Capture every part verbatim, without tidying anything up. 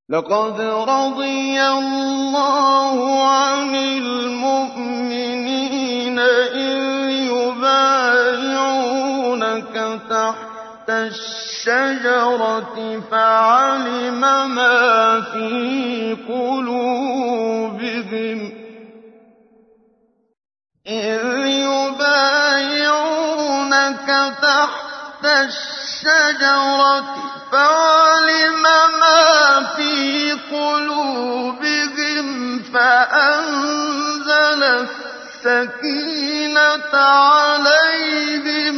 لقد رضي الله عن المؤمنين إذ يبايعونك تحت الشجرة فعلم ما في قلوبهم إذ يبايعونك تحت الشجرة فعلم ما في قلوبهم فأنزل السكينة عليهم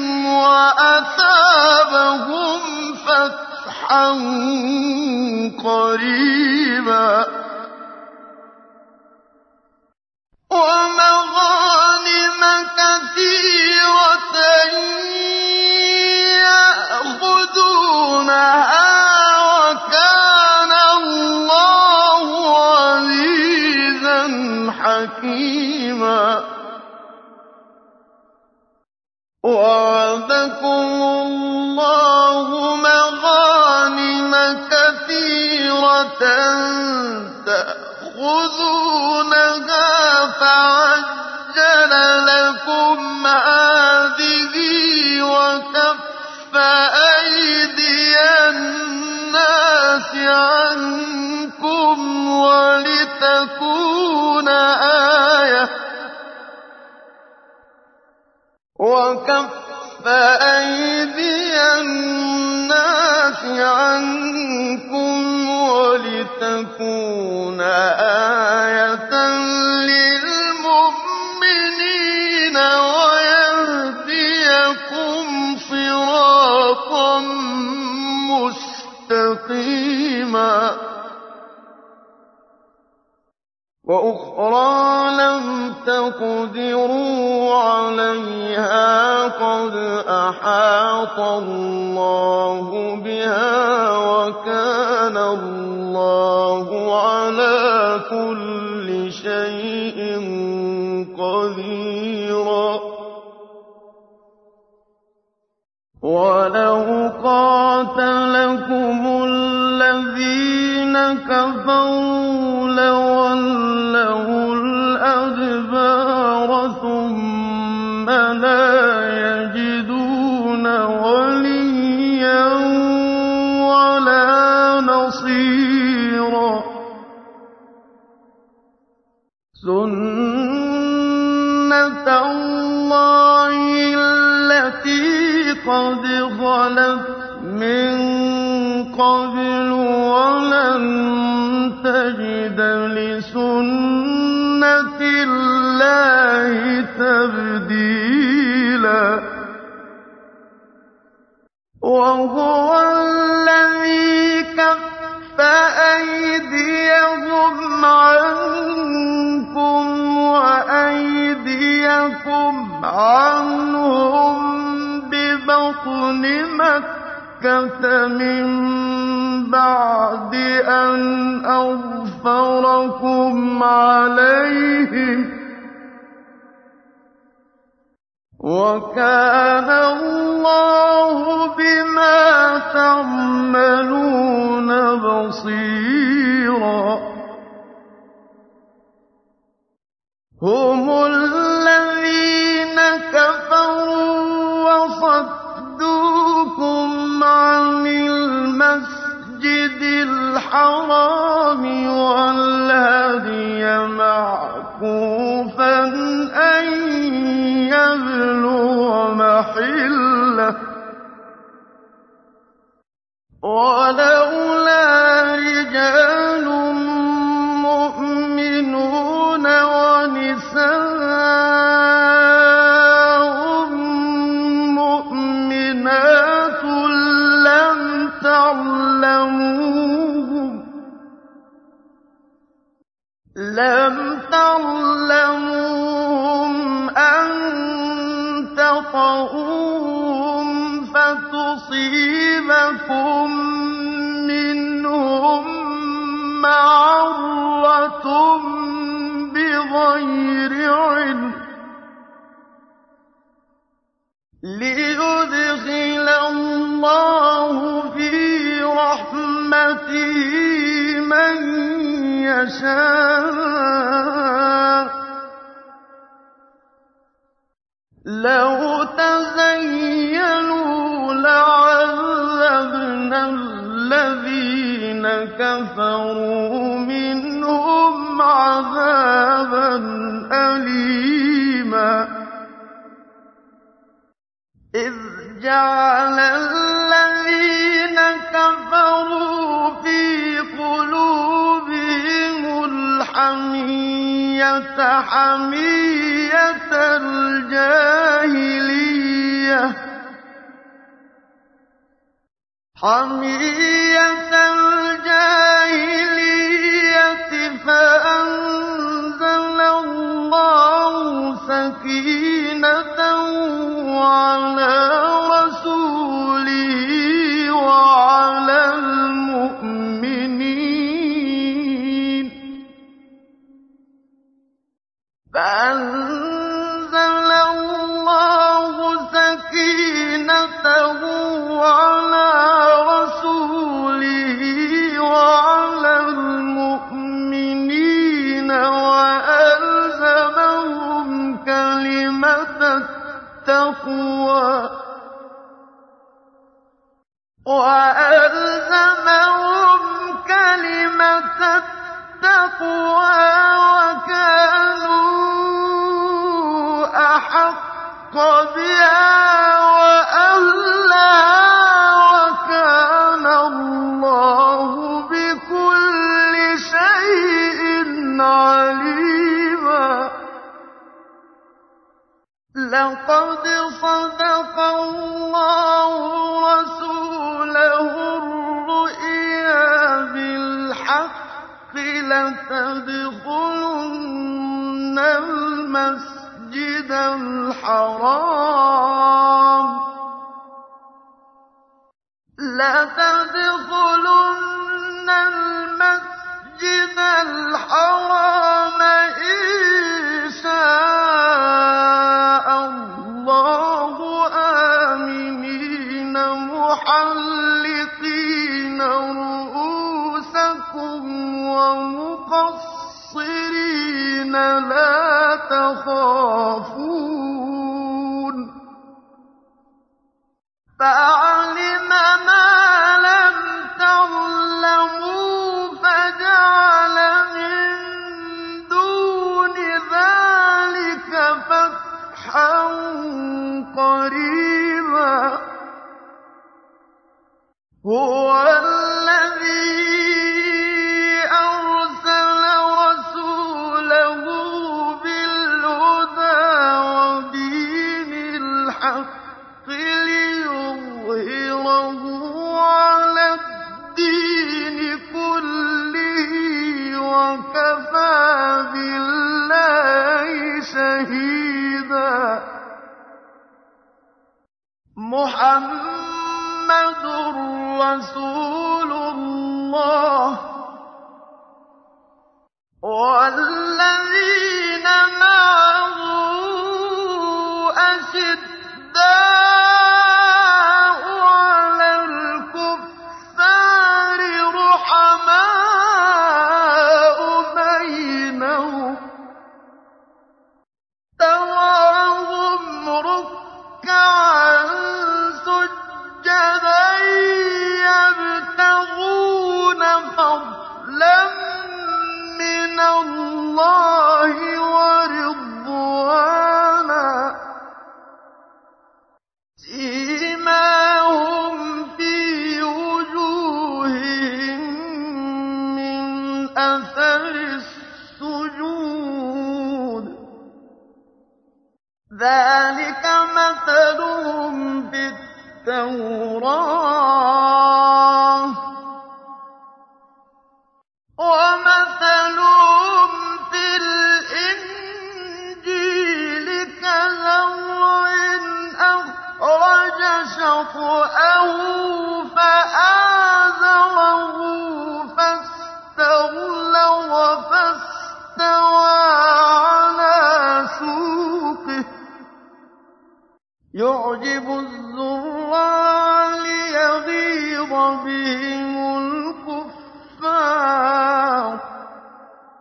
وأثابهم فتحا قريبا ومغانم كثيرة يأخذونها وكان الله عزيزا حكيما وعدكم الله مغانم كثيرة تأخذونها فعجل لكم هذه وكف أيدي الناس عنكم ولتكون آية وكف أيدي الناس عنكم ولتكون آية للمؤمنين ويهديكم صراطا مستقيما وأخرى لم تقدروا عليها قد أحاط الله بها وكان الله على كل شيء قديرا ولو قاتلكم الذين كفروا لولوا الأدبار ثم لا يجدون وليا ولا نصيرا سنة الله التي قد خلت من قبل ولن تجد لسنة الله تبديلا وهو الذي كف أيديهم عنكم وأيديكم عنهم ببطن مكة من بعد أن أظفركم عليهم وكان الله بما تعملون بصيرا هم الذين كفروا وصدوكم عن المسجد الحرام والهدي معكوفا أن يبلغ محله ولولا رجال مؤمنون ونساء مؤمنات لم تعلموهم لم تعلموهم أن تطؤوهم فتصيبكم منهم معرة بغير علم ليدخل الله في رحمته من يَشَاءُ لَوْ تَزَيَّلُوا لَعَذَّبْنَا الَّذِينَ كَفَرُوا مِنْهُمْ عَذَابًا أَلِيمًا إِذْ جَعَلَ الَّذِينَ كَفَرُوا فِي قُلُوبِهِمُ الْحَمِيَّةَ حَمِيَّةَ الْجَاهِلِيَّةِ حَمِيَّةَ الْجَاهِلِيَّةِ فَأَنزَلَ اللَّهُ سَكِينَتَهُ عَلَىٰ رَسُولِهِ وَعَلَى الْمُؤْمِنِينَ فَأَنزَلَ اللَّهُ سَكِينَتَهُ عَلَىٰ رَسُولِهِ وَعَلَى الْمُؤْمِنِينَ وَأَلْزَمَهُمْ كَلِمَةَ التَّقْوَىٰ وَأَلْزَمَهُمْ كَلِمَةَ التَّقْوَىٰ وَكَانُوا أَحَقَّ بِهَا وَأَهْلَهَا وَكَانَ اللَّهُ بِكُلِّ شَيْءٍ عَلِيمًا لَقَدْ صَدَقَ اللَّهُ رَسُولَهُ الرُّؤْيَا بِالْحَقِّ لَتَدْخُلُنَّ الْمَسْجِدَ الْحَرَامَ لَتَدْخُلُنَّ الْمَسْجِدَ الْحَرَامَ إِن شَاءَ اللَّهُ آمِنِينَ مُحَلِّقِينَ رُءُوسَكُمْ وَمُقَصِّرِينَ لَا تَخَافُونَ فَعَلِمَ مَا لَمْ تَعْلَمُوا فَجَعَلَ مِن دُونِ ذَٰلِكَ فَتْحًا قَرِيبًا هُوَ الَّذِي أَرْسَلَ رَسُولَهُ بِالْهُدَىٰ وَدِينِ الْحَقِّ لِيُظْهِرَهُ عَلَى الدِّينِ كُلِّهِ وَكَفَىٰ بِاللَّهِ شَهِيدًا مُّحَمَّدٌ رَّسُولُ اللَّهِ وَالَّذِينَ مَعَهُ أَشِدَّاءُ عَلَى الْكُفَّارِ رُحَمَاءُ بَيْنَهُمْ تَرَاهُمْ رُكَّعًا سُجَّدًا يَبْتَغُونَ فَضْلًا مِّنَ اللَّهِ وَرِضْوَانًا سِيمَاهُمْ فِي وُجُوهِهِم مِّنْ أَثَرِ السُّجُودِ ذَٰلِكَ مَثَلُهُمْ فِي التَّوْرَاةِ وَمَثَلُهُمْ فِي الْإِنجِيلِ كَزَرْعٍ أَخْرَجَ شَطْأَهُ فَآزَرَهُ فَاسْتَغْلَظَ فَاسْتَوَىٰ عَلَىٰ سُوقِهِ يُعْجِبُ الزُّرَّاعَ لِيَغِيظَ بِهِمُ الْكُفَّارَ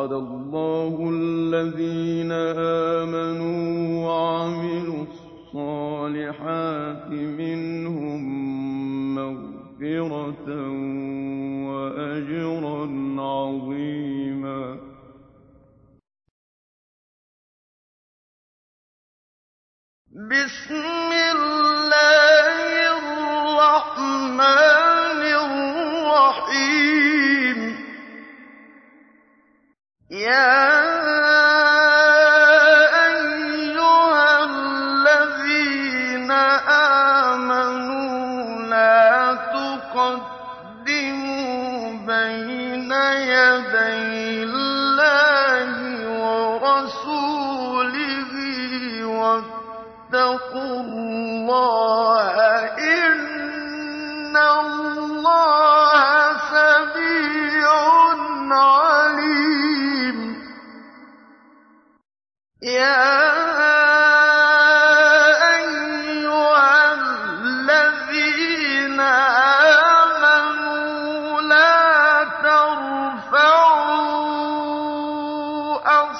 وعد الله الذين آمنوا وعملوا الصالحات منهم مغفرة وأجرا عظيما. بسم الله الرحمن الرحيم. يا أيها الذين آمنوا لا تقدموا بين يدي الله ورسوله واتقوا الله إن الله سميع عليم. يا أيها الذين آمنوا لا ترفعوا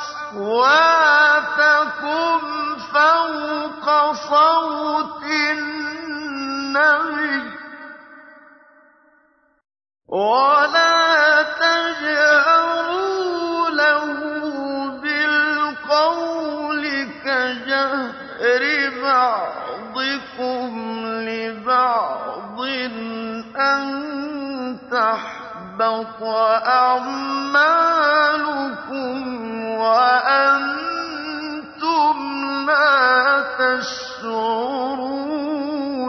أصواتكم فوق صوت النبي ولا تجهروا له بالقول كجهر بعضكم لبعض أن تحبط أعمالكم وأنتم لا تشعرون.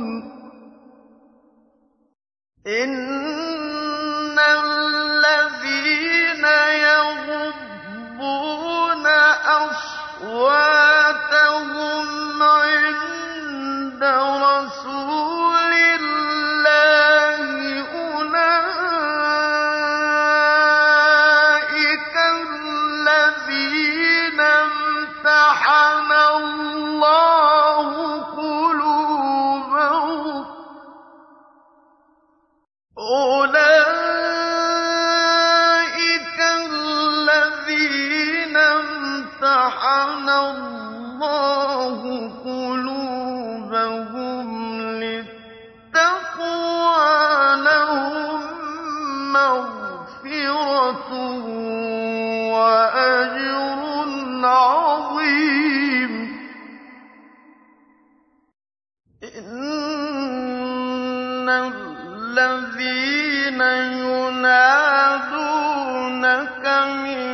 إن الذين يغضون أصواتهم عند رسول الله أولئك الذين امتحن الله قلوبهم أولئك الذين امتحن الله قلوبهم للتقوى لهم مغفرة وأجر عظيم. إن الذين ينادونك من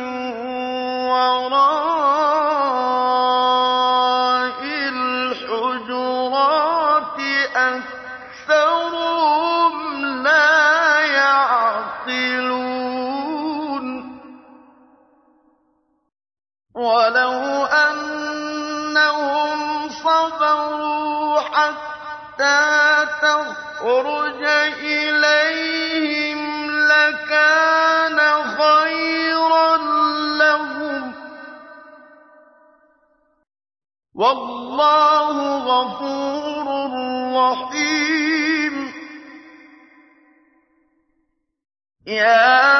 وراء الحجرات أكثرهم لا يعقلون. ولو أنهم صبروا حتى تخرج إليهم لكان خيرا لهم والله غفور رحيم. يا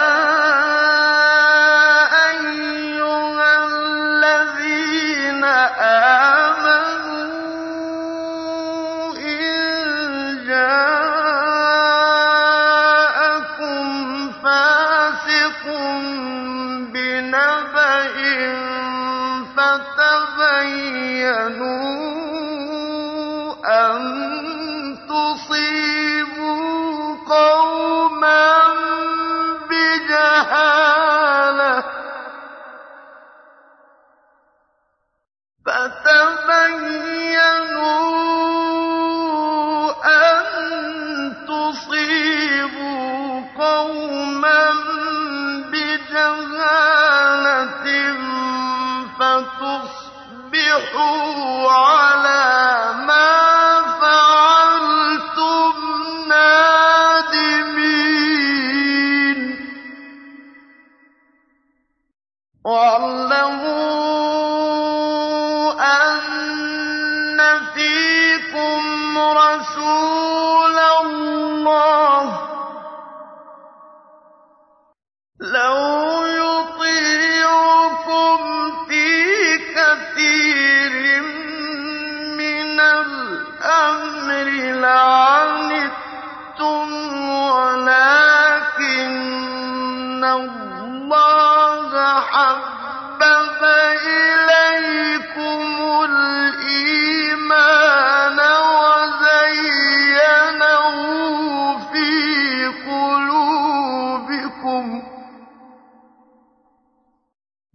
أيها الذين آمنوا إن جاءكم فاسق بنبأ فتبينوا أن تصيبوا قوما بجهالة فتبينوا أن تصيبوا قوما بجهالة فتصبحوا على ما فعلتم نادمين. واعلموا أن فيكم رسول الله لو يطيعكم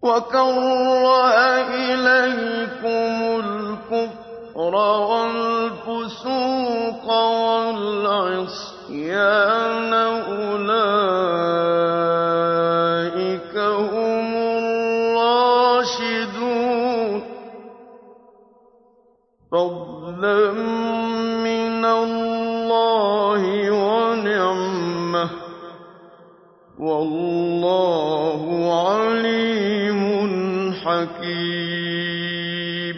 وَكَرَّهَ إِلَيْكُمُ الْكُفْرَ وَالْفُسُوقَ وَالْعِصْيَانَ أُولَٰئِكَ هُمُ الرَّاشِدُونَ فَضْلًا مِّنَ اللَّهِ وَنِعْمَةً ۚ وَاللَّهُ عَلِيمٌ حَكِيمٌ.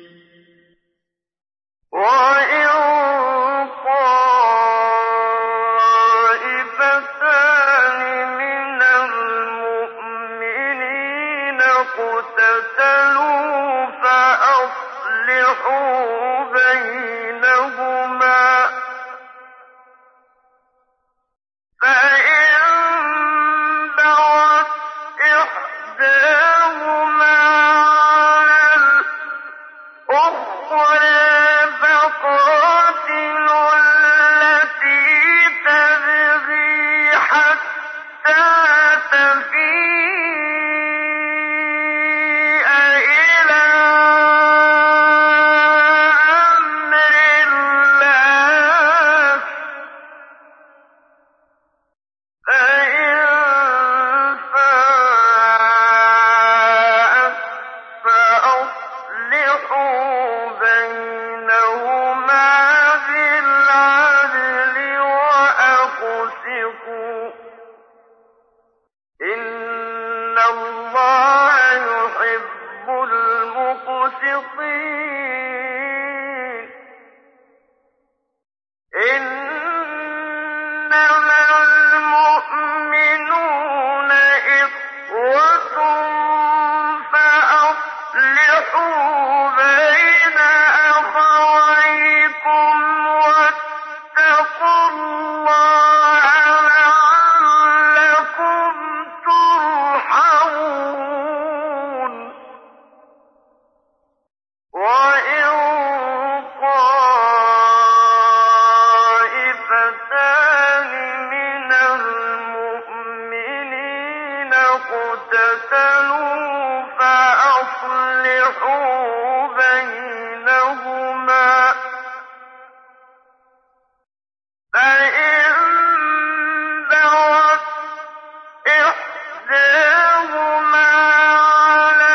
وَإِن طَائِفَتَانِ مِنَ الْمُؤْمِنِينَ اقْتَتَلُوا فَأَصْلِحُوا بَيْنَهُمَا ۖ فَإِن بَغَتْ إِحْدَاهُمَا عَلَى الْأُخْرَىٰ فَقَاتِلُوا الَّتِي تَبْغِي حَتَّىٰ تَفِيءَ إِلَىٰ أَمْرِ اللَّهِ ۚ فَإِن فَاءَتْ فَأَصْلِحُوا بَيْنَهُمَا بِالْعَدْلِ وَأَقْسِطُوا ۖ إِنَّ اللَّهَ يُحِبُّ الْمُقْسِطِينَ. إِنَّمَا الْمُؤْمِنُونَ إِخْوَةٌ فَأَصْلِحُوا بَيْنَ أَخَوَيْكُمْ وَاتَّقُوا اللَّهَ لَعَلَّكُمْ تُرْحَمُونَ. وَإِن طَائِفَتَانِ مِنَ الْمُؤْمِنِينَ اقْتَتَلُوا فَأَصْلِحُوا بَيْنَهُمَا ۖ فَإِن بَغَتْ إِحْدَاهُمَا عَلَى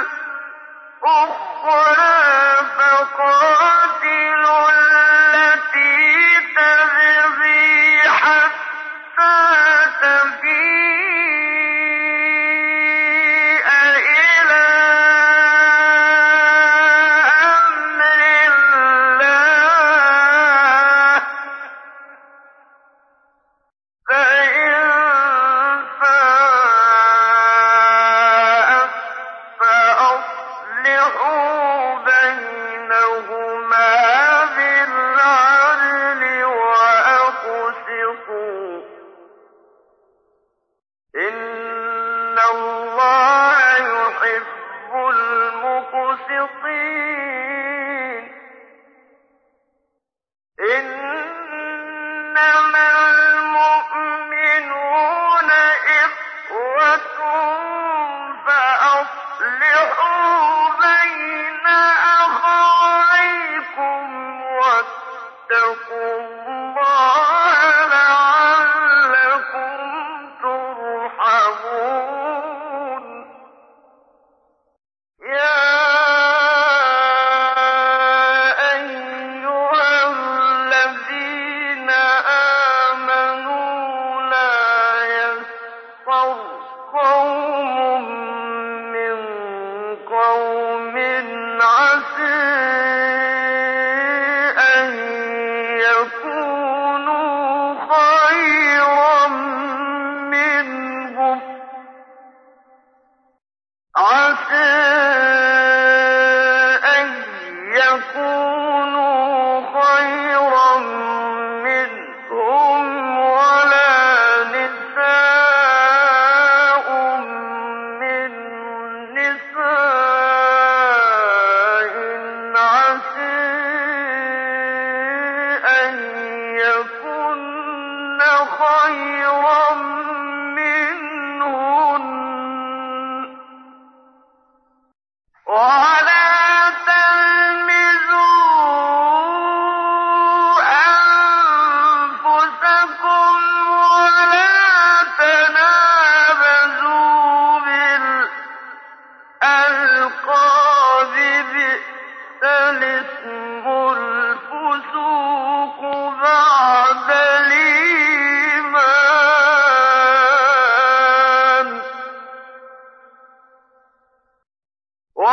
الْأُخْرَىٰ فَقَاتِلُوا الَّتِي تَبْغِي حَتَّىٰ تَفِيءَ إِلَىٰ أَمْرِ اللَّهِ ۚ فَإِن فَاءَتْ فَأَصْلِحُوا بَيْنَهُمَا بِالْعَدْلِ وَأَقْسِطُوا ۖ إِنَّ اللَّهَ يُحِبُّ الْمُقْسِطِينَ. إِنَّمَا الْمُؤْمِنُونَ إِخْوَةٌ فَأَصْلِحُوا بَيْنَ أَخَوَيْكُمْ وَاتَّقُوا اللَّهَ لَعَلَّكُمْ تُرْحَمُونَ. يَا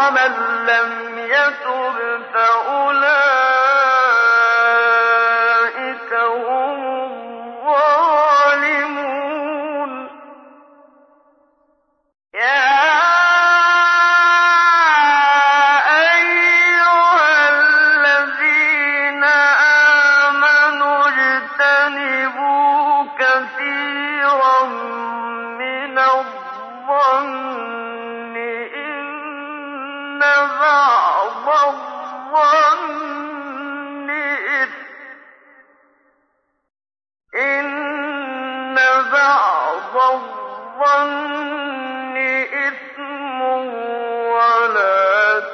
ومن لم يتب فأولئك هم الظالمون يا أيها الذين آمنوا اجتنبوا كثيرا من الظن إن بعض الظن إثم إن بعض الظن إثم ولا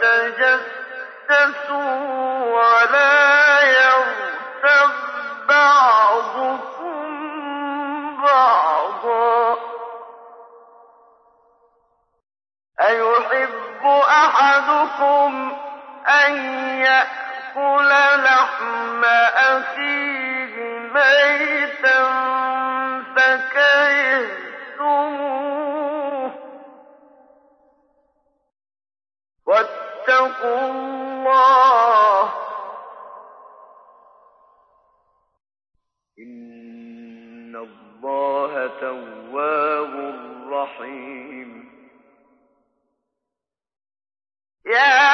تجسسوا ولا يغتب بعضكم بعضا أيحب أحدكم أن يأكل لحم أخيه ميتا فكرهتموه واتقوا الله إن الله تواب رحيم يا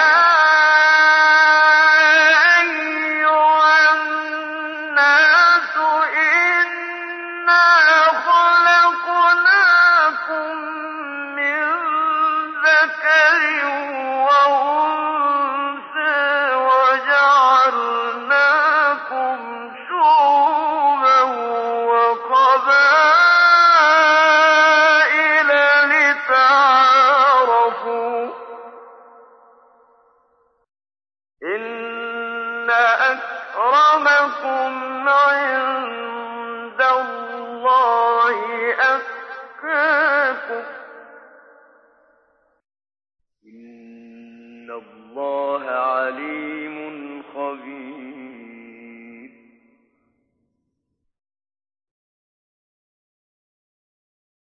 أيها الناس إنا خلقناكم من ذكر وأنثى وجعلناكم شعوبا وقبائل لتعارفوا إن أكرمكم عند الله أتقاكم إن الله عليم